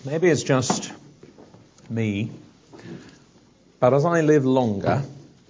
Maybe it's just me, but as I live longer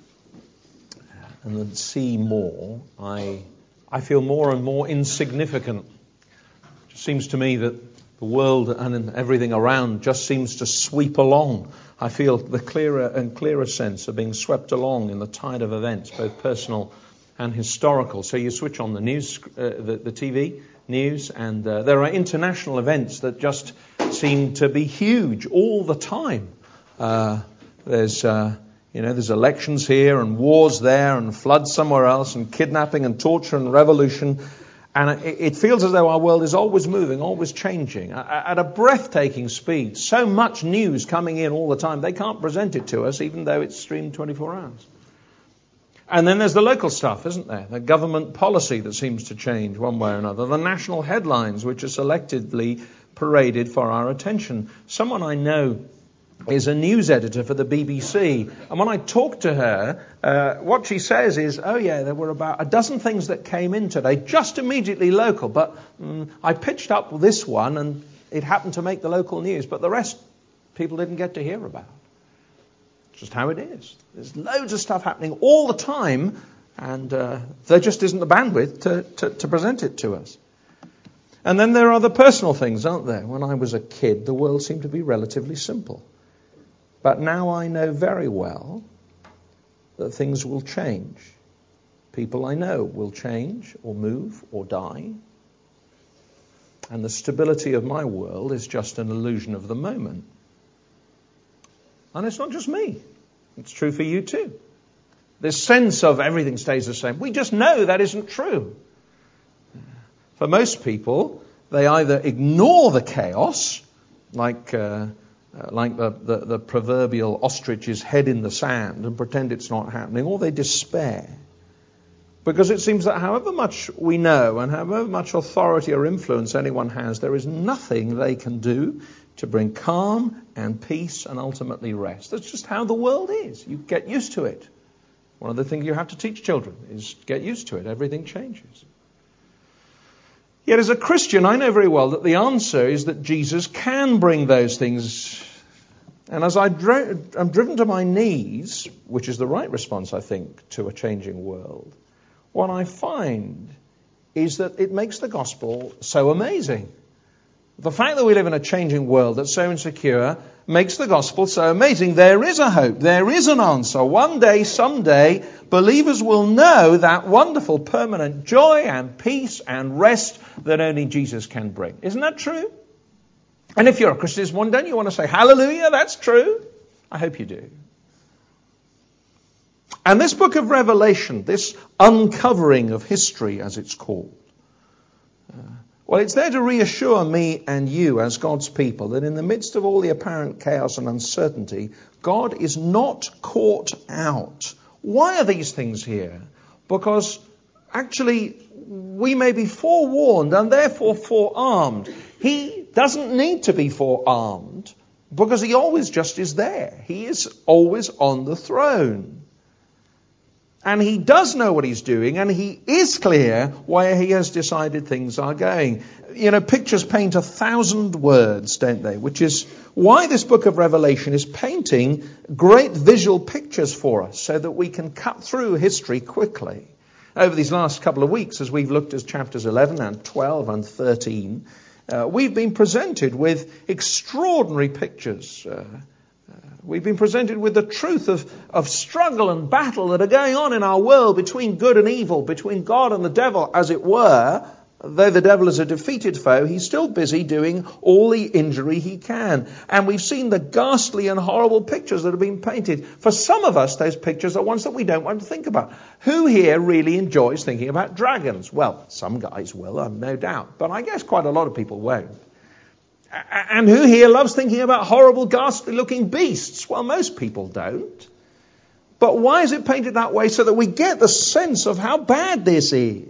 and see more, I feel more and more insignificant. It just seems to me that the world and everything around just seems to sweep along. I feel the clearer and clearer sense of being swept along in the tide of events, both personal and historical. So you switch on the news, the TV news, and there are international events that just seem to be huge all the time. There's elections here and wars there and floods somewhere else and kidnapping and torture and revolution. And it feels as though our world is always moving, always changing, at a breathtaking speed. So much news coming in all the time, they can't present it to us, even though it's streamed 24 hours. And then there's the local stuff, isn't there? The government policy that seems to change one way or another. The national headlines, which are selectively paraded for our attention. Someone I know is a news editor for the BBC. And when I talk to her, what she says is, oh yeah, there were about a dozen things that came in today, just immediately local. But I pitched up this one and it happened to make the local news. But the rest, people didn't get to hear about. It's just how it is. There's loads of stuff happening all the time. And there just isn't the bandwidth to present it to us. And then there are the personal things, aren't there? When I was a kid, the world seemed to be relatively simple. But now I know very well that things will change. People I know will change or move or die. And the stability of my world is just an illusion of the moment. And it's not just me. It's true for you too. This sense of everything stays the same. We just know that isn't true. For most people, they either ignore the chaos, like the proverbial ostrich's head in the sand, and pretend it's not happening, or they despair. Because it seems that however much we know and however much authority or influence anyone has, there is nothing they can do to bring calm and peace and ultimately rest. That's just how the world is. You get used to it. One of the things you have to teach children is get used to it. Everything changes. Yet as a Christian, I know very well that the answer is that Jesus can bring those things. And as I'm driven to my knees, which is the right response, I think, to a changing world, what I find is that it makes the gospel so amazing. The fact that we live in a changing world that's so insecure makes the gospel so amazing. There is a hope. There is an answer. One day, someday, believers will know that wonderful permanent joy and peace and rest that only Jesus can bring. Isn't that true? And if you're a Christian this morning, don't you want to say, hallelujah, that's true? I hope you do. And this book of Revelation, this uncovering of history, as it's called, well, it's there to reassure me and you as God's people that in the midst of all the apparent chaos and uncertainty, God is not caught out. Why are these things here? Because actually we may be forewarned and therefore forearmed. He doesn't need to be forearmed because he always just is there. He is always on the throne. And he does know what he's doing, and he is clear where he has decided things are going. You know, pictures paint 1,000 words, don't they? Which is why this book of Revelation is painting great visual pictures for us so that we can cut through history quickly. Over these last couple of weeks, as we've looked at chapters 11 and 12 and 13, we've been presented with extraordinary pictures. We've been presented with the truth of struggle and battle that are going on in our world between good and evil, between God and the devil, as it were. Though the devil is a defeated foe, he's still busy doing all the injury he can. And we've seen the ghastly and horrible pictures that have been painted. For some of us, those pictures are ones that we don't want to think about. Who here really enjoys thinking about dragons? Well, some guys will, I've no doubt. But I guess quite a lot of people won't. And who here loves thinking about horrible, ghastly-looking beasts? Well, most people don't. But why is it painted that way? So that we get the sense of how bad this is.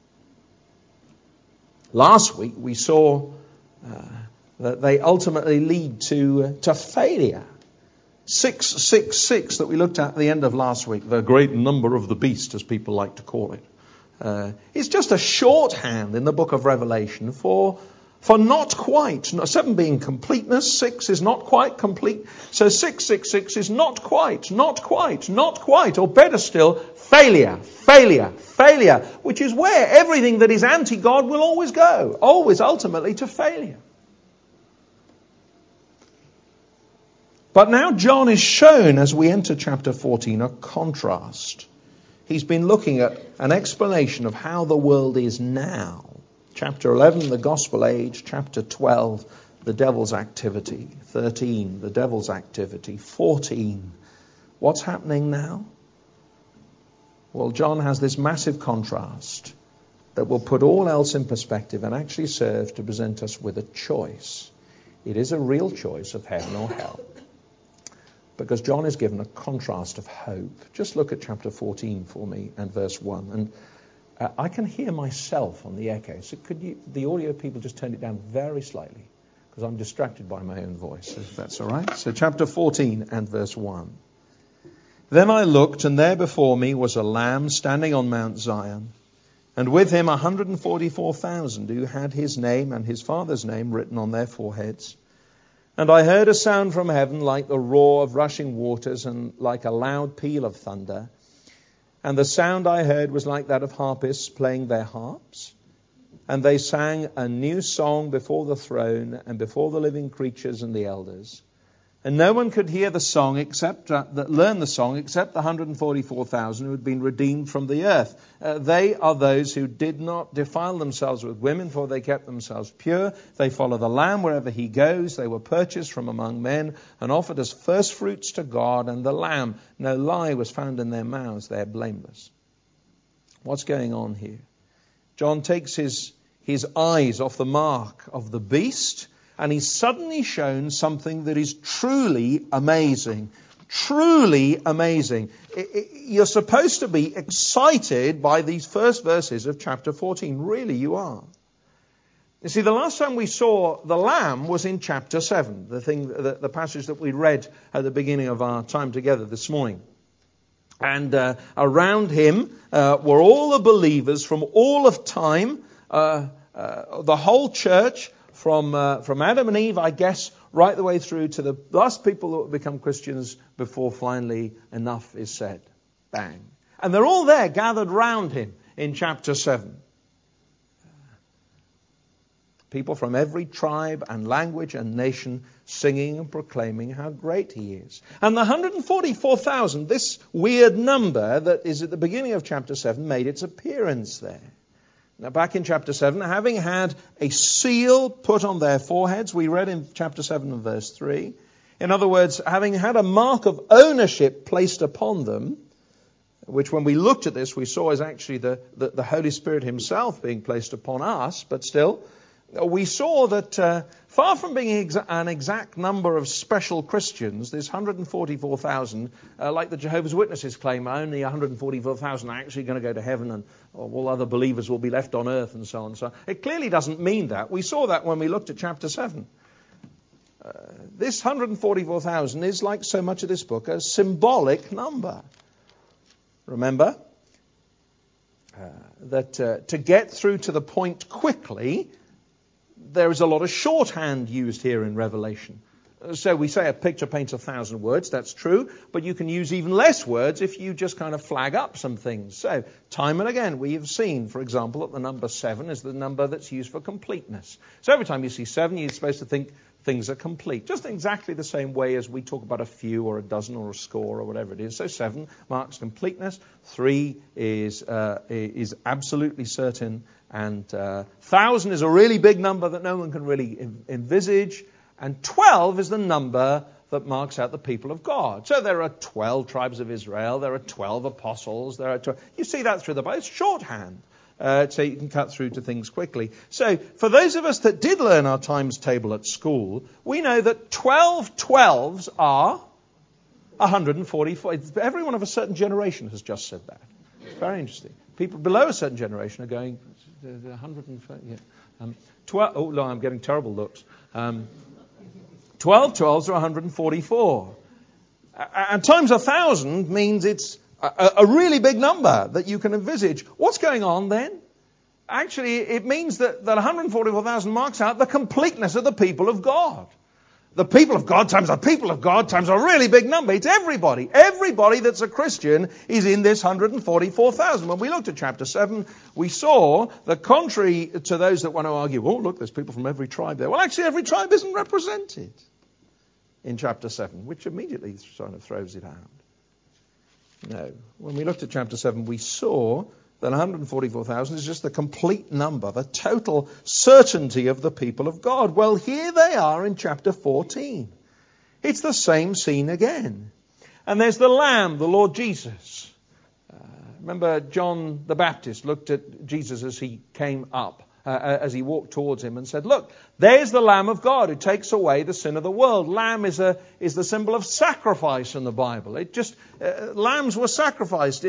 Last week we saw that they ultimately lead to failure. 666 that we looked at the end of last week, the great number of the beast, as people like to call it, is just a shorthand in the book of Revelation for For not quite. 7 being completeness. 6 is not quite complete. So 666 is not quite. Or better still, failure. Which is where everything that is anti-God will always go. Always ultimately to failure. But now John is shown, as we enter chapter 14, a contrast. He's been looking at an explanation of how the world is now. Chapter 11, the gospel age. Chapter 12, the devil's activity. 13, the devil's activity. 14, what's happening now? Well, John has this massive contrast that will put all else in perspective and actually serve to present us with a choice. It is a real choice of heaven or hell. Because John is given a contrast of hope. Just look at chapter 14 for me and verse 1. And I can hear myself on the echo. So could you, the audio people, just turn it down very slightly? Because I'm distracted by my own voice, if that's all right. So chapter 14 and verse 1. Then I looked, and there before me was a lamb standing on Mount Zion, and with him 144,000 who had his name and his father's name written on their foreheads. And I heard a sound from heaven like the roar of rushing waters and like a loud peal of thunder. And the sound I heard was like that of harpists playing their harps. And they sang a new song before the throne and before the living creatures and the elders. And no one could hear the song learn the song except the 144,000 who had been redeemed from the earth. They are those who did not defile themselves with women, for they kept themselves pure. They follow the Lamb wherever he goes. They were purchased from among men and offered as first fruits to God and the Lamb. No lie was found in their mouths. They are blameless. What's going on here? John takes his eyes off the mark of the beast, and he's suddenly shown something that is truly amazing. Truly amazing. You're supposed to be excited by these first verses of chapter 14. Really, you are. You see, the last time we saw the Lamb was in chapter 7, the passage that we read at the beginning of our time together this morning. And around him were all the believers from all of time, the whole church, from Adam and Eve, I guess, right the way through to the last people that will become Christians before finally enough is said. Bang. And they're all there gathered round him in chapter 7. People from every tribe and language and nation singing and proclaiming how great he is. And the 144,000, this weird number that is at the beginning of chapter 7, made its appearance there. Now, back in chapter 7, having had a seal put on their foreheads, we read in chapter 7 and verse 3. In other words, having had a mark of ownership placed upon them, which when we looked at this, we saw is actually the Holy Spirit himself being placed upon us, but still, we saw that far from being an exact number of special Christians, this 144,000, like the Jehovah's Witnesses claim, only 144,000 are actually going to go to heaven and all other believers will be left on earth and so on. So it clearly doesn't mean that. We saw that when we looked at chapter 7. This 144,000 is, like so much of this book, a symbolic number. Remember that to get through to the point quickly, there is a lot of shorthand used here in Revelation. So we say a picture paints 1,000 words. That's true. But you can use even less words if you just kind of flag up some things. So time and again we have seen, for example, that the number 7 is the number that's used for completeness. So every time you see 7, you're supposed to think things are complete. Just exactly the same way as we talk about a few or a dozen or a score or whatever it is. So 7 marks completeness. 3 is absolutely certain. And 1,000 is a really big number that no one can really envisage. And 12 is the number that marks out the people of God. So there are 12 tribes of Israel. There are 12 apostles. There are 12. You see that through the Bible. It's shorthand. So you can cut through to things quickly. So for those of us that did learn our times table at school, we know that 12 12s are 144. Everyone of a certain generation has just said that. It's very interesting. People below a certain generation are going 140. Yeah. 12. Oh no, I'm getting terrible looks. 12 12s are 144. And times 1,000 means it's a really big number that you can envisage. What's going on then? actually it means that 144,000 marks out the completeness of the people of God. The people of God times the people of God times a really big number. It's everybody. Everybody that's a Christian is in this 144,000. When we looked at chapter 7, we saw that contrary to those that want to argue, oh, look, there's people from every tribe there. Well, actually, every tribe isn't represented in chapter 7, which immediately sort of throws it out. No. When we looked at chapter 7, we saw that 144,000 is just the complete number, the total certainty of the people of God. Well, here they are in chapter 14. It's the same scene again. And there's the Lamb, the Lord Jesus. Remember John the Baptist looked at Jesus as he came up, as he walked towards him and said, look, there's the Lamb of God who takes away the sin of the world. Lamb is the symbol of sacrifice in the Bible. Lambs were sacrificed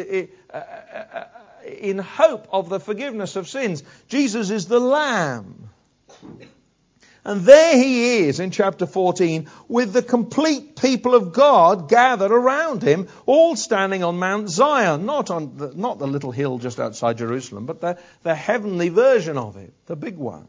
in hope of the forgiveness of sins. Jesus is the Lamb. And there he is in chapter 14 with the complete people of God gathered around him, all standing on Mount Zion, not the little hill just outside Jerusalem, but the heavenly version of it, the big one.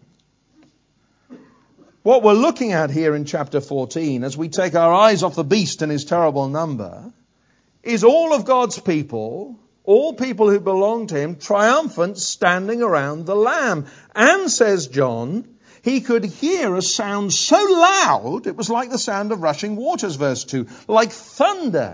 What we're looking at here in chapter 14, as we take our eyes off the beast and his terrible number, is all of God's people, all people who belong to him, triumphant, standing around the Lamb. And, says John, he could hear a sound so loud, it was like the sound of rushing waters, verse 2, like thunder.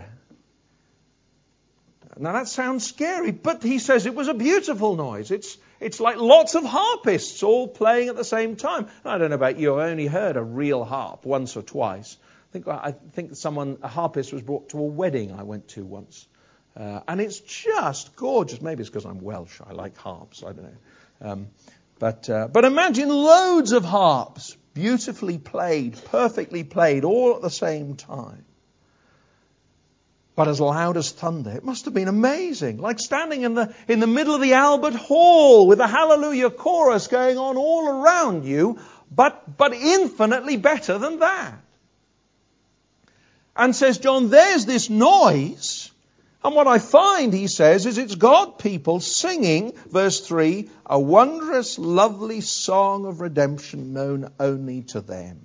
Now that sounds scary, but he says it was a beautiful noise. It's like lots of harpists all playing at the same time. I don't know about you, I only heard a real harp once or twice. I think a harpist was brought to a wedding I went to once. And it's just gorgeous. Maybe it's because I'm Welsh. I like harps. I don't know. But imagine loads of harps, beautifully played, perfectly played, all at the same time. But as loud as thunder. It must have been amazing. Like standing in the middle of the Albert Hall with a Hallelujah chorus going on all around you, but infinitely better than that. And says John, there's this noise. And what I find, he says, is it's God people singing, verse 3, a wondrous, lovely song of redemption known only to them.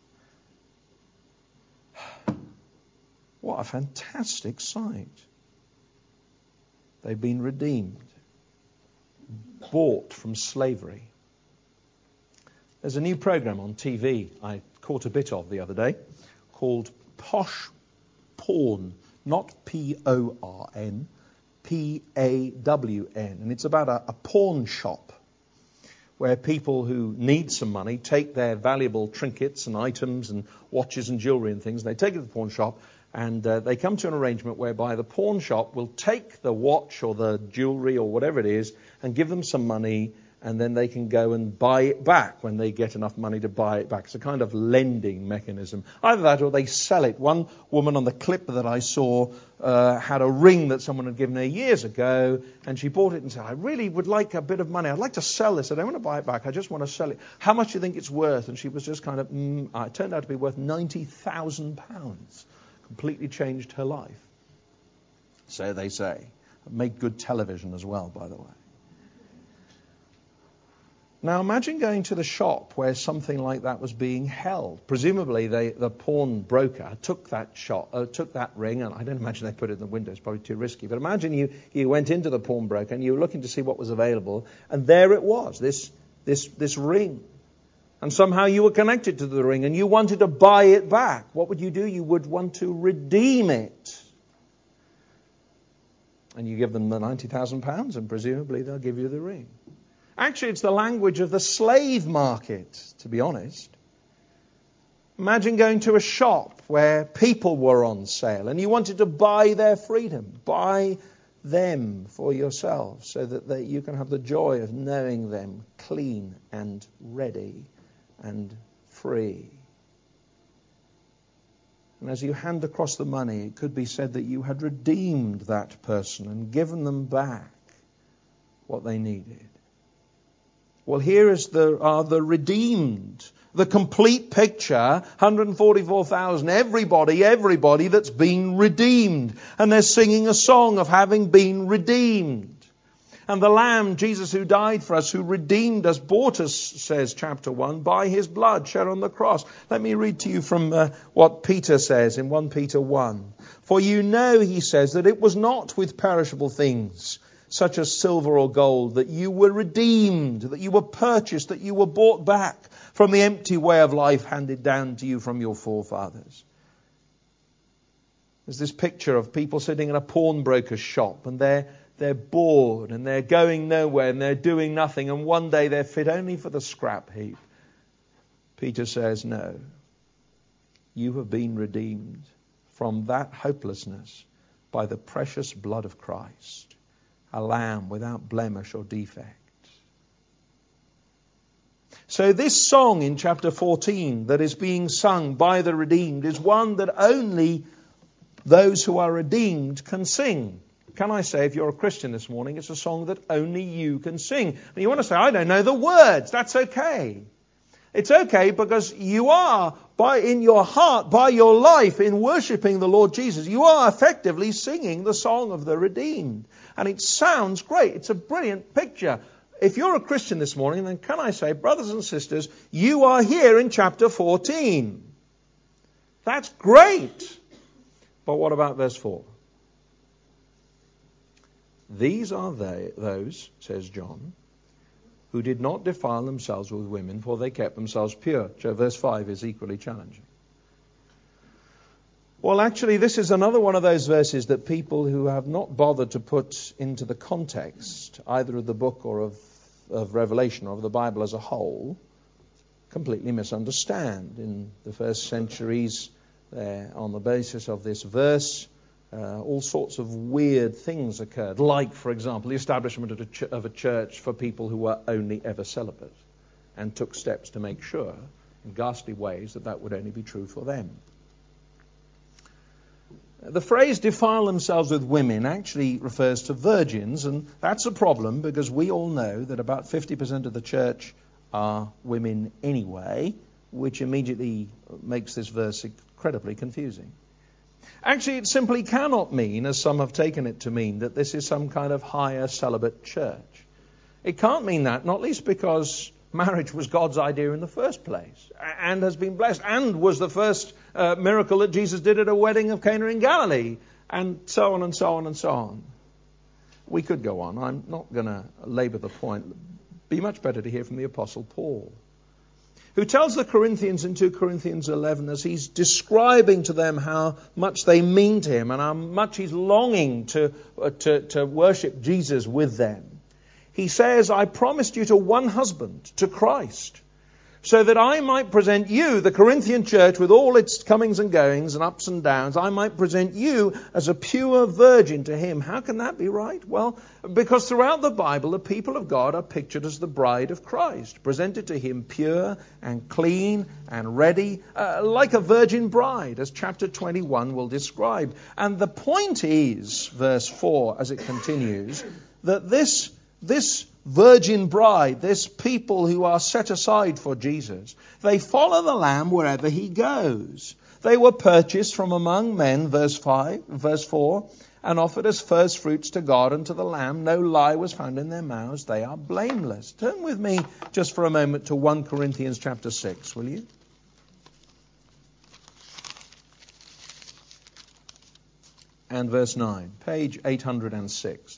What a fantastic sight. They've been redeemed, bought from slavery. There's a new program on TV I caught a bit of the other day called Posh Porn. Not P-O-R-N, P-A-W-N. And it's about a pawn shop where people who need some money take their valuable trinkets and items and watches and jewelry and things. They take it to the pawn shop and they come to an arrangement whereby the pawn shop will take the watch or the jewelry or whatever it is and give them some money, and then they can go and buy it back when they get enough money to buy it back. It's a kind of lending mechanism. Either that or they sell it. One woman on the clip that I saw had a ring that someone had given her years ago, and she bought it and said, I really would like a bit of money. I'd like to sell this. I don't want to buy it back. I just want to sell it. How much do you think it's worth? And she was just kind of, it turned out to be worth £90,000. Completely changed her life. So they say. Made good television as well, by the way. Now imagine going to the shop where something like that was being held. Presumably the pawn broker took that ring, and I don't imagine they put it in the window, it's probably too risky. But imagine you went into the pawnbroker and you were looking to see what was available, and there it was, this ring. And somehow you were connected to the ring and you wanted to buy it back. What would you do? You would want to redeem it. And you give them the £90,000 and presumably they'll give you the ring. Actually, it's the language of the slave market, to be honest. Imagine going to a shop where people were on sale and you wanted to buy their freedom, buy them for yourself so that you can have the joy of knowing them clean and ready and free. And as you hand across the money, it could be said that you had redeemed that person and given them back what they needed. Well, here are the redeemed, the complete picture, 144,000, everybody that's been redeemed. And they're singing a song of having been redeemed. And the Lamb, Jesus, who died for us, who redeemed us, bought us, says chapter 1, by his blood shed on the cross. Let me read to you from what Peter says in 1 Peter 1. For you know, he says, that it was not with perishable things, such as silver or gold, that you were redeemed, that you were purchased, that you were bought back from the empty way of life handed down to you from your forefathers. There's this picture of people sitting in a pawnbroker's shop, and they're bored and they're going nowhere and they're doing nothing, and one day they're fit only for the scrap heap. Peter says, no, you have been redeemed from that hopelessness by the precious blood of Christ, a lamb without blemish or defect. So this song in chapter 14 that is being sung by the redeemed is one that only those who are redeemed can sing. Can I say, if you're a Christian this morning, it's a song that only you can sing. And you want to say, I don't know the words. That's okay. It's okay because you are, in your heart, by your life, in worshipping the Lord Jesus, you are effectively singing the song of the redeemed. And it sounds great. It's a brilliant picture. If you're a Christian this morning, then can I say, brothers and sisters, you are here in chapter 14. That's great. But what about verse 4? These are those, says John, who did not defile themselves with women, for they kept themselves pure. So verse 5 is equally challenging. Well, actually, this is another one of those verses that people who have not bothered to put into the context, either of the book or of Revelation or of the Bible as a whole, completely misunderstand. In the first centuries, on the basis of this verse, all sorts of weird things occurred, like, for example, the establishment of a church for people who were only ever celibate, and took steps to make sure, in ghastly ways, that would only be true for them. The phrase defile themselves with women actually refers to virgins, and that's a problem because we all know that about 50% of the church are women anyway, which immediately makes this verse incredibly confusing. Actually, it simply cannot mean, as some have taken it to mean, that this is some kind of higher celibate church. It can't mean that, not least because marriage was God's idea in the first place and has been blessed and was the first miracle that Jesus did at a wedding of Cana in Galilee, and so on and so on and so on. We could go on. I'm not going to labor the point. It'd be much better to hear from the Apostle Paul, who tells the Corinthians in 2 Corinthians 11, as he's describing to them how much they mean to him and how much he's longing to worship Jesus with them. He says, I promised you to one husband, to Christ, so that I might present you, the Corinthian church, with all its comings and goings and ups and downs, I might present you as a pure virgin to him. How can that be right? Well, because throughout the Bible, the people of God are pictured as the bride of Christ, presented to him pure and clean and ready, like a virgin bride, as chapter 21 will describe. And the point is, verse 4, as it continues, that this virgin bride, this people who are set aside for Jesus, they follow the Lamb wherever he goes. They were purchased from among men, verse 4, and offered as first fruits to God and to the Lamb. No lie was found in their mouths. They are blameless. Turn with me just for a moment to 1 Corinthians chapter 6, will you? And verse 9, page 806.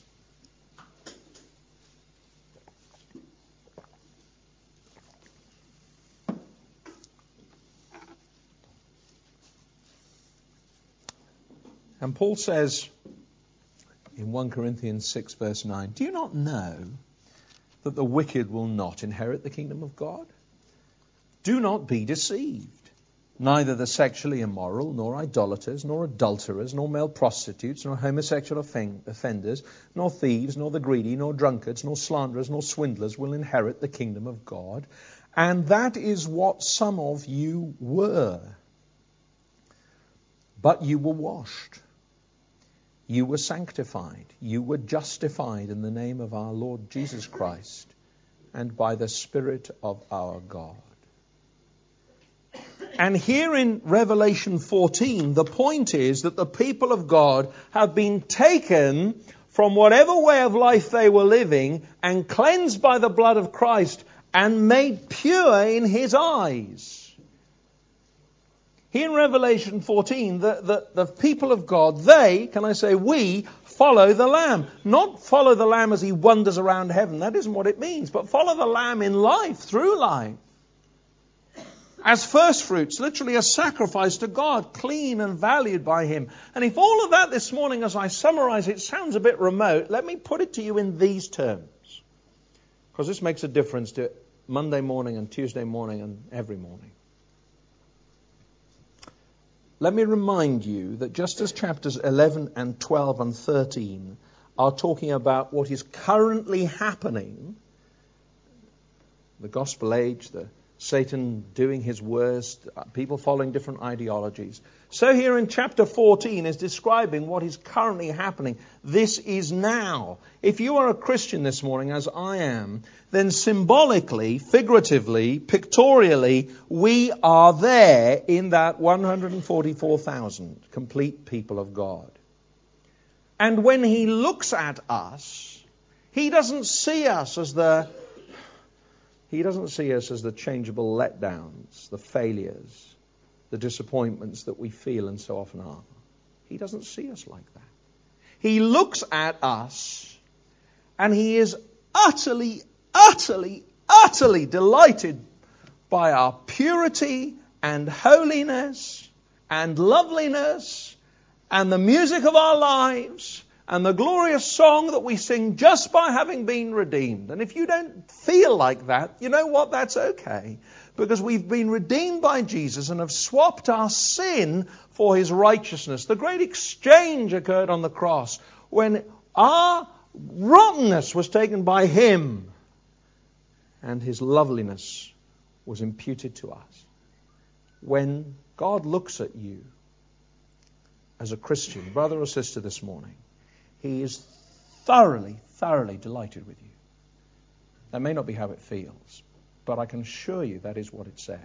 And Paul says in 1 Corinthians 6 verse 9, do you not know that the wicked will not inherit the kingdom of God? Do not be deceived. Neither the sexually immoral, nor idolaters, nor adulterers, nor male prostitutes, nor homosexual offenders, nor thieves, nor the greedy, nor drunkards, nor slanderers, nor swindlers will inherit the kingdom of God. And that is what some of you were. But you were washed. You were sanctified. You were justified in the name of our Lord Jesus Christ and by the Spirit of our God. And here in Revelation 14, the point is that the people of God have been taken from whatever way of life they were living and cleansed by the blood of Christ and made pure in his eyes. Here in Revelation 14, the people of God, we follow the Lamb. Not follow the Lamb as he wanders around heaven. That isn't what it means. But follow the Lamb in life, through life. As first fruits, literally a sacrifice to God, clean and valued by him. And if all of that this morning, as I summarize it, sounds a bit remote, let me put it to you in these terms. Because this makes a difference to Monday morning and Tuesday morning and every morning. Let me remind you that just as chapters 11 and 12 and 13 are talking about what is currently happening, the gospel age, the Satan doing his worst, people following different ideologies. So here in chapter 14 is describing what is currently happening. This is now. If you are a Christian this morning, as I am, then symbolically, figuratively, pictorially, we are there in that 144,000 complete people of God. And when he looks at us, he doesn't see us as the changeable letdowns, the failures, the disappointments that we feel and so often are. He doesn't see us like that. He looks at us and he is utterly, utterly, utterly delighted by our purity and holiness and loveliness and the music of our lives and the glorious song that we sing just by having been redeemed. And if you don't feel like that, you know what? That's okay. Because we've been redeemed by Jesus and have swapped our sin for his righteousness. The great exchange occurred on the cross when our rottenness was taken by him and his loveliness was imputed to us. When God looks at you as a Christian, brother or sister this morning, he is thoroughly, thoroughly delighted with you. That may not be how it feels, but I can assure you that is what it says.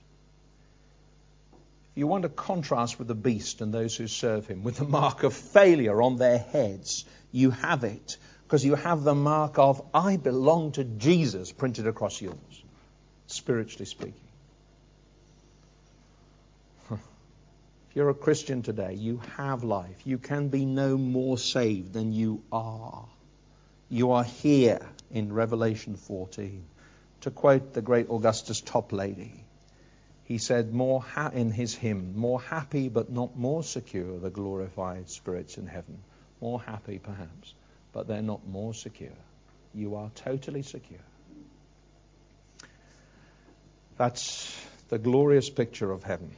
If you want to contrast with the beast and those who serve him, with the mark of failure on their heads, you have it, because you have the mark of, I belong to Jesus, printed across yours, spiritually speaking. If you're a Christian today, you have life. You can be no more saved than you are. You are here in Revelation 14. To quote the great Augustus Toplady, he said in his hymn, more happy but not more secure, the glorified spirits in heaven. More happy perhaps, but they're not more secure. You are totally secure. That's the glorious picture of heaven.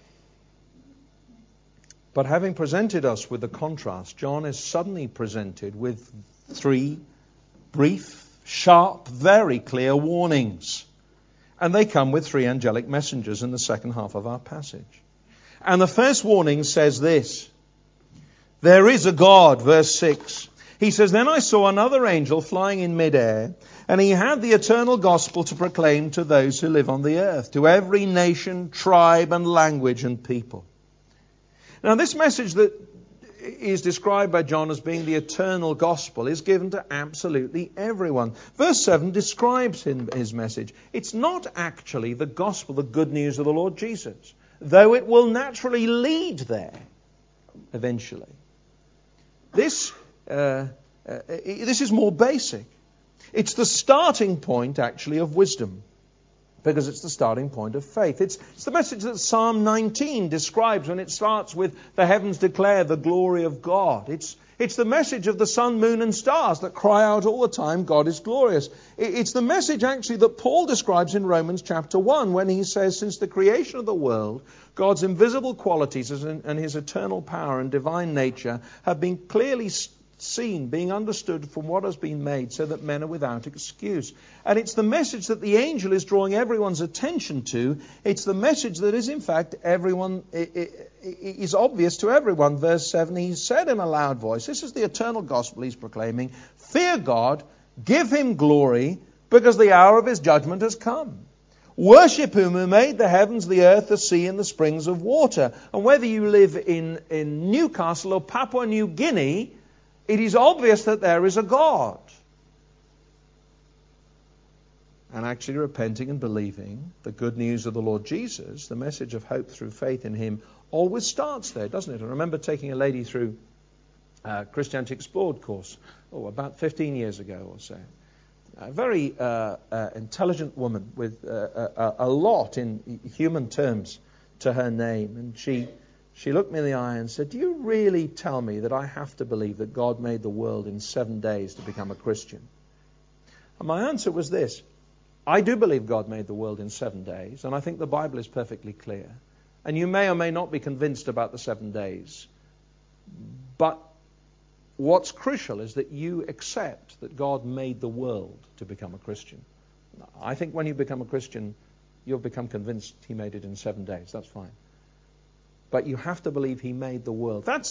But having presented us with the contrast, John is suddenly presented with 3 brief, sharp, very clear warnings. And they come with 3 angelic messengers in the second half of our passage. And the first warning says this: there is a God, verse 6. He says, then I saw another angel flying in midair, and he had the eternal gospel to proclaim to those who live on the earth, to every nation, tribe, and language and people. Now, this message that is described by John as being the eternal gospel is given to absolutely everyone. Verse 7 describes his message. It's not actually the gospel, the good news of the Lord Jesus, though it will naturally lead there eventually. This is more basic. It's the starting point, actually, of wisdom, because it's the starting point of faith. It's the message that Psalm 19 describes when it starts with the heavens declare the glory of God. It's the message of the sun, moon and stars that cry out all the time, God is glorious. It's the message actually that Paul describes in Romans chapter 1 when he says, since the creation of the world, God's invisible qualities and his eternal power and divine nature have been clearly seen, being understood from what has been made, so that men are without excuse. And it's the message that the angel is drawing everyone's attention to. It's the message that is, in fact, is obvious to everyone. Verse 7, he said in a loud voice, this is the eternal gospel he's proclaiming, fear God, give him glory, because the hour of his judgment has come. Worship him who made the heavens, the earth, the sea, and the springs of water. And whether you live in Newcastle or Papua New Guinea, it is obvious that there is a God. And actually repenting and believing the good news of the Lord Jesus, the message of hope through faith in him, always starts there, doesn't it? I remember taking a lady through a Christianity Explored course, about 15 years ago or so. A very intelligent woman with a lot in human terms to her name. And she looked me in the eye and said, "Do you really tell me that I have to believe that God made the world in 7 days to become a Christian?" And my answer was this: I do believe God made the world in 7 days, and I think the Bible is perfectly clear. And you may or may not be convinced about the 7 days, but what's crucial is that you accept that God made the world to become a Christian. I think when you become a Christian, you'll become convinced he made it in 7 days. That's fine. But you have to believe he made the world. That's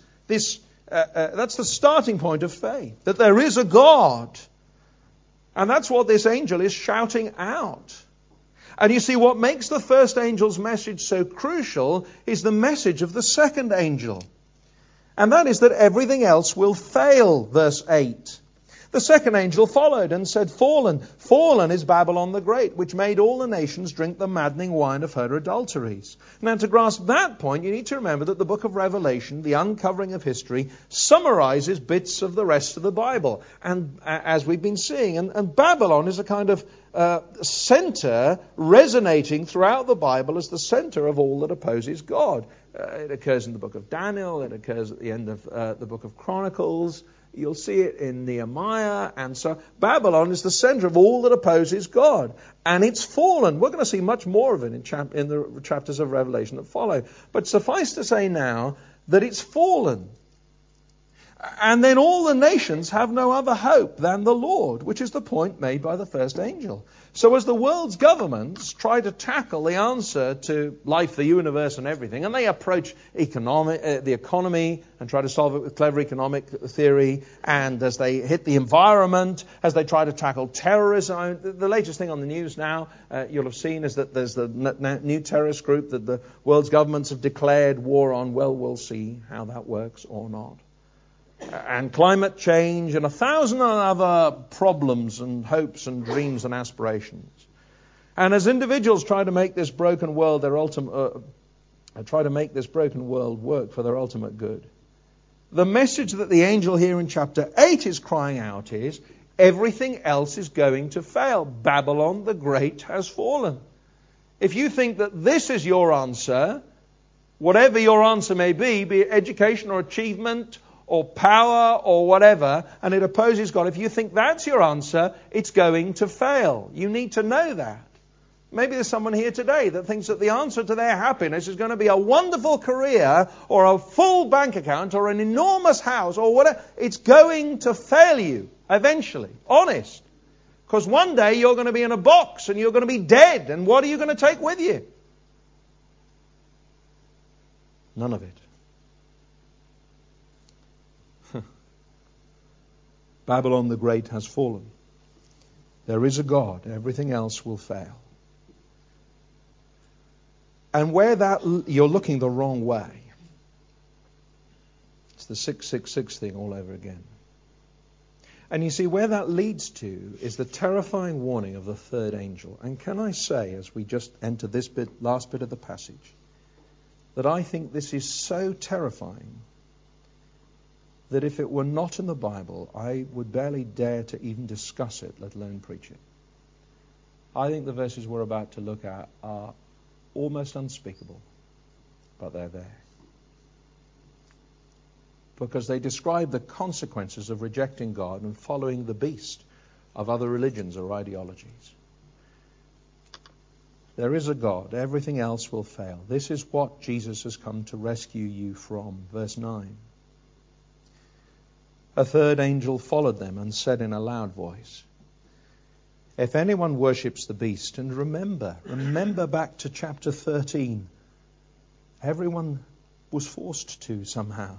that's the starting point of faith, that there is a God. And that's what this angel is shouting out. And you see, what makes the first angel's message so crucial is the message of the second angel. And that is that everything else will fail, verse 8. The second angel followed and said, "Fallen, fallen is Babylon the Great, which made all the nations drink the maddening wine of her adulteries." Now, to grasp that point, you need to remember that the book of Revelation, the uncovering of history, summarizes bits of the rest of the Bible, and as we've been seeing. And Babylon is a kind of center resonating throughout the Bible as the center of all that opposes God. It occurs in the book of Daniel. It occurs at the end of the book of Chronicles. You'll see it in Nehemiah. And so Babylon is the center of all that opposes God. And it's fallen. We're going to see much more of it in the chapters of Revelation that follow. But suffice to say now that it's fallen. And then all the nations have no other hope than the Lord, which is the point made by the first angel. So as the world's governments try to tackle the answer to life, the universe, and everything, and they approach the economy and try to solve it with clever economic theory, and as they hit the environment, as they try to tackle terrorism, the latest thing on the news now, you'll have seen, is that there's the new terrorist group that the world's governments have declared war on. Well, we'll see how that works or not. And climate change and 1,000 other problems and hopes and dreams and aspirations. And as individuals try to make this broken world work for their ultimate good, the message that the angel here in chapter 8 is crying out is, everything else is going to fail. Babylon the Great has fallen. If you think that this is your answer, whatever your answer may be it education or achievement or power or whatever, and it opposes God, if you think that's your answer, it's going to fail. You need to know that. Maybe there's someone here today that thinks that the answer to their happiness is going to be a wonderful career or a full bank account or an enormous house or whatever. It's going to fail you eventually. Honest. Because one day you're going to be in a box and you're going to be dead. And what are you going to take with you? None of it. Babylon the Great has fallen. There is a God. Everything else will fail. And where you're looking the wrong way. It's the 666 thing all over again. And you see, where that leads to is the terrifying warning of the third angel. And can I say, as we just enter this last bit of the passage, that I think this is so terrifying that if it were not in the Bible, I would barely dare to even discuss it, let alone preach it. I think the verses we're about to look at are almost unspeakable, but they're there. Because they describe the consequences of rejecting God and following the beast of other religions or ideologies. There is a God. Everything else will fail. This is what Jesus has come to rescue you from. Verse 9. A third angel followed them and said in a loud voice, "If anyone worships the beast," and remember back to chapter 13, everyone was forced to somehow.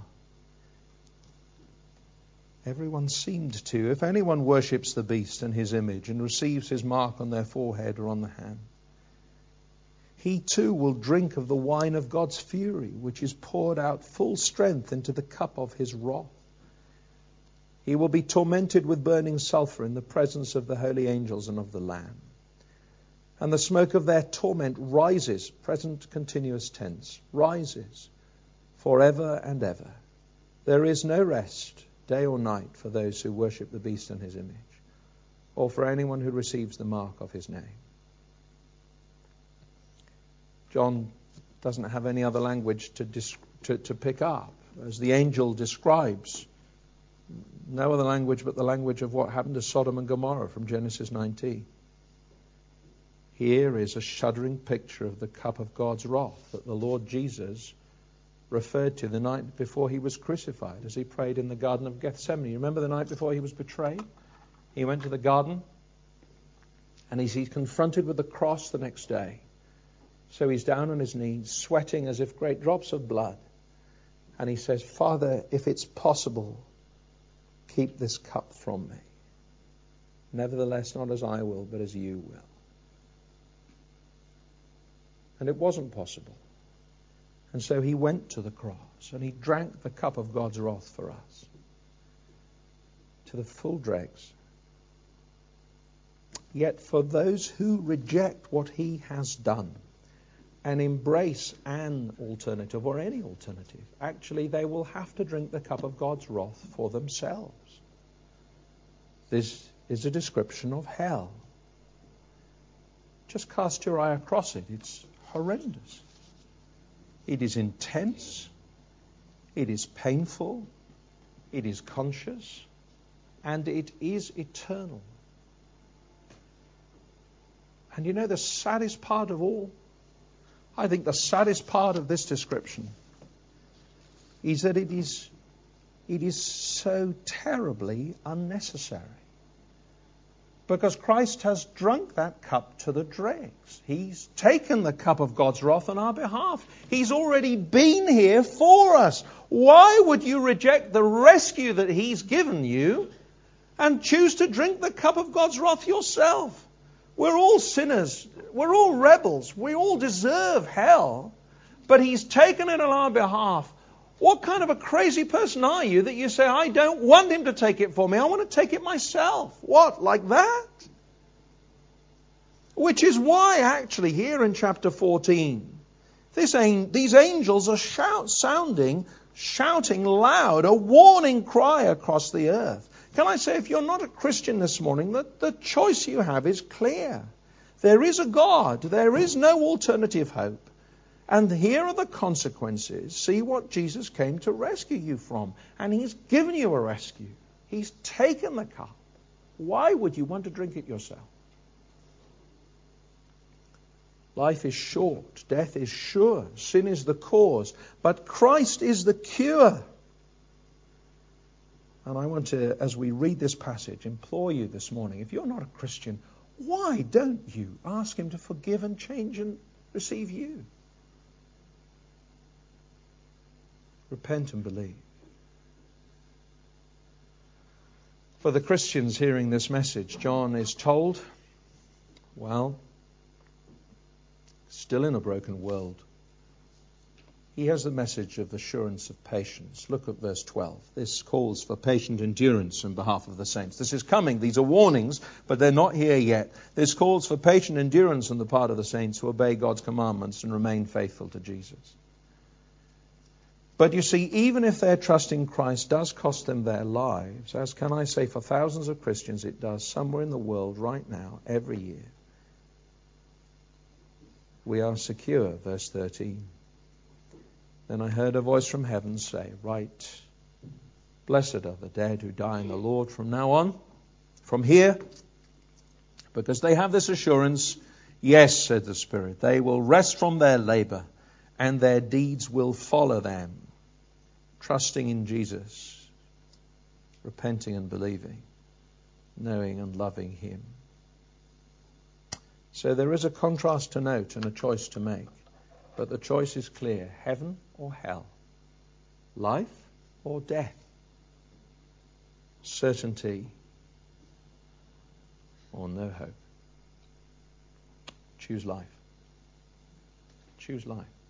Everyone seemed to. "If anyone worships the beast and his image and receives his mark on their forehead or on the hand, he too will drink of the wine of God's fury, which is poured out full strength into the cup of his wrath. He will be tormented with burning sulfur in the presence of the holy angels and of the Lamb. And the smoke of their torment rises, present continuous tense, rises forever and ever. There is no rest, day or night, for those who worship the beast and his image, or for anyone who receives the mark of his name. John doesn't have any other language to pick up. As the angel describes, no other language but the language of what happened to Sodom and Gomorrah from Genesis 19. Here is a shuddering picture of the cup of God's wrath that the Lord Jesus referred to the night before he was crucified, as he prayed in the Garden of Gethsemane. You remember the night before he was betrayed? He went to the garden, and he's confronted with the cross the next day. So he's down on his knees, sweating as if great drops of blood. And he says, Father, if it's possible, keep this cup from me. Nevertheless, not as I will, but as you will. And it wasn't possible. And so he went to the cross and he drank the cup of God's wrath for us to the full dregs. Yet for those who reject what he has done and embrace an alternative or any alternative, actually they will have to drink the cup of God's wrath for themselves. This is a description of hell. Just cast your eye across it. It's horrendous. It is intense. It is painful. It is conscious. And it is eternal. And you know the saddest part of all? I think the saddest part of this description is that it is so terribly unnecessary. Because Christ has drunk that cup to the dregs. He's taken the cup of God's wrath on our behalf. He's already been here for us. Why would you reject the rescue that he's given you and choose to drink the cup of God's wrath yourself? We're all sinners. We're all rebels. We all deserve hell. But he's taken it on our behalf. What kind of a crazy person are you that you say, I don't want him to take it for me. I want to take it myself. What? Like that? Which is why actually here in chapter 14, these angels are shouting loud, a warning cry across the earth. Can I say, if you're not a Christian this morning, the choice you have is clear. There is a God. There is no alternative hope. And here are the consequences. See what Jesus came to rescue you from. And he's given you a rescue. He's taken the cup. Why would you want to drink it yourself? Life is short. Death is sure. Sin is the cause. But Christ is the cure. And I want to, as we read this passage, implore you this morning, if you're not a Christian, why don't you ask him to forgive and change and receive you? Repent and believe. For the Christians hearing this message, John is told, well, still in a broken world, he has the message of assurance of patience. Look at verse 12. This calls for patient endurance on behalf of the saints. This is coming. These are warnings, but they're not here yet. This calls for patient endurance on the part of the saints who obey God's commandments and remain faithful to Jesus. But you see, even if their trust in Christ does cost them their lives, as can I say for thousands of Christians it does somewhere in the world right now, every year, we are secure, verse 13. Then I heard a voice from heaven say, write, blessed are the dead who die in the Lord from now on, from here, because they have this assurance. Yes, said the Spirit, they will rest from their labor, and their deeds will follow them, trusting in Jesus, repenting and believing, knowing and loving him. So there is a contrast to note and a choice to make. But the choice is clear. Heaven or hell? Life or death? Certainty or no hope? Choose life. Choose life.